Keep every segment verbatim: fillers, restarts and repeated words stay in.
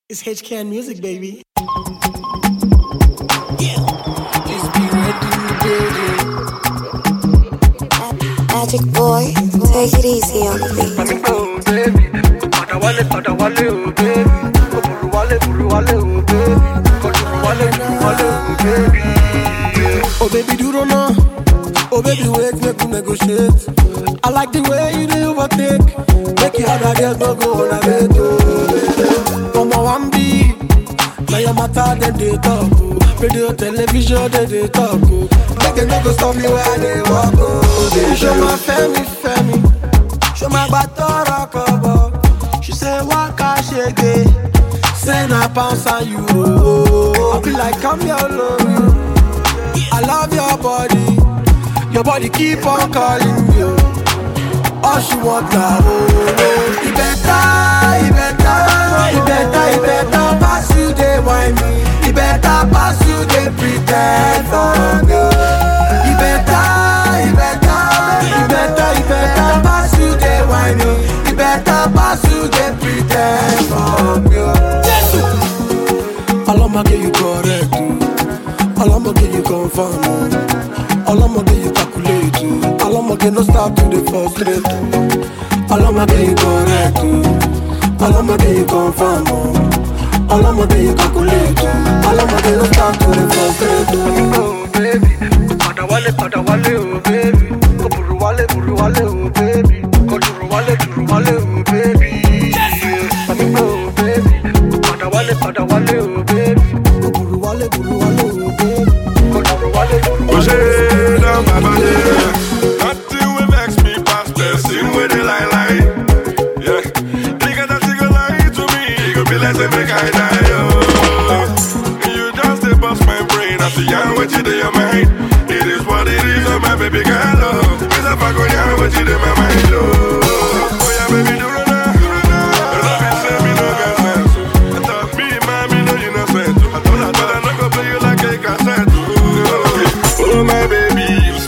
It's H K N Music, baby. Yeah. Just be ready, baby. Magic boy, take it easy on me. Oh baby, pada wale, pada wale, oh baby. Oh buru wale, buru wale, oh baby. Oh buru wale, buru wale, oh baby. Oh baby, do don't know. Oh baby, wait, make we negotiate. I like the way you do overtake. Make your other girls no go on a bed. Come on, one B. Now your matter, then they talk. Radio, television, then they talk. Make them no go stop me where they walk. Oh, show my family, family. Show my batora cover. She say, waka shake it. Say na pounds and euro. I be like, come here, alone. I love your body. Your body keep on calling me. All she want now, oh, oh. It better, it better, it better, it better pass you, they whine me. It better pass you, they pretend for me. It better, it better, it better, it better pass you, they whine me. It better pass you, they pretend for me. All I'ma get you correct, all I'ma get you confirm. All I'ma get you calculate, all I'ma get no stop to the frustrate. All I'ma get you correct, all I'ma get you confirm. All I'ma get you calculate, all I'ma get no stop to the frustrate. Oh baby, pada wale, pada wale, oh baby. Oh buru wale, buru wale, oh baby. Oh buru wale, buru wale, oh baby. Oh baby, pada wale, pada wale, oh baby. Oh buru wale, buru wale, oh baby. Oh buru wale, buru wale. Nothing will vex me past blessing with the lie lie. Yeah, nigga that you go lie to me, you go be like say make I die. Oh, you just dey bust my brain. I see ya what you do your mind. It is what it is, oh my baby girl. Oh, Miss I go ya what you do my mind. Oh, oh yeah baby do it now. You love me say me no get sense. I thought me man me know you no sense. I thought I thought I no go play you like a cassette. Oh my baby.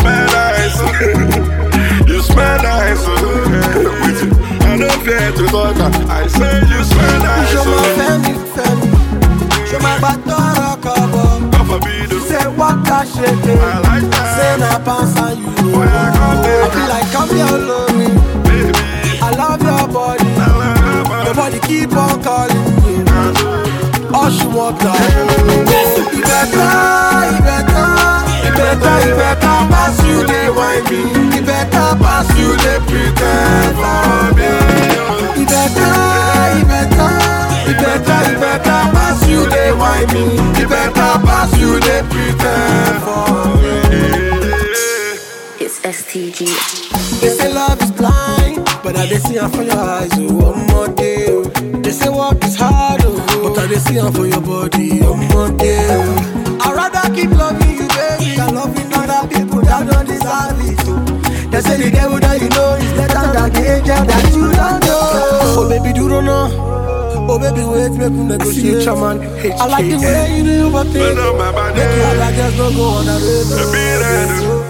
You smell nice, oh. I don't fear to talk. I say you smell nice. Show my family, family. Show my batora cover. God forbid you say waka shake it. I like that. Say na pounds and euro. Boy, I got it. I feel like come here alone. Baby, I love your body. I love your body. Your body keep on calling me. All she want now. It better, it better, it better, it better pass you, they whine me. It better pass you, they pretend for me. It better, it better, it better, it better pass you, they whine me. It better pass you, they pretend for me. It's S T G. They say love is blind, but I they see her for your eyes, oh, one more day. Oh. They say work is hard, oh, but I they see her for your body, one more day. Oh. I'd rather keep loving you, baby, than loving other people that don't deserve it. Oh. They say the devil that you know is better than the angel that you don't know. Oh baby, do don't know. Oh baby, wait, make me negotiate, man. I like the way you do overthink. Make you all like just don't go on a radio.